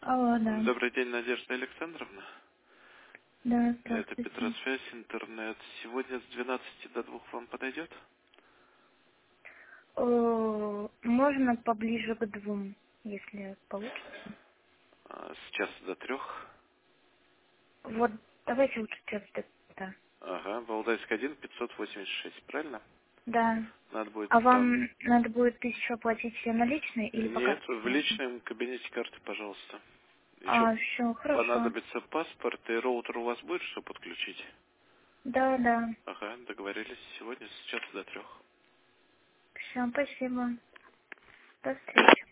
Алло, да. Добрый день, Надежда Александровна. Да, Это здравствуйте. Петросвязь, интернет. Сегодня с 12 до 2 вам подойдет? Можно поближе к 2, если получится. С часа до 3. Вот, давайте лучше час до. Ага, Валдайск 1, 586, правильно? Да. Надо будет А там... вам надо будет еще оплатить все наличные или по Нет, карте в можно? личном кабинете карты, пожалуйста. Еще А, все, хорошо. понадобится паспорт, и роутер у вас будет, что подключить? Да, да. Ага, договорились. Сегодня с часа до 3. Все, спасибо. До встречи.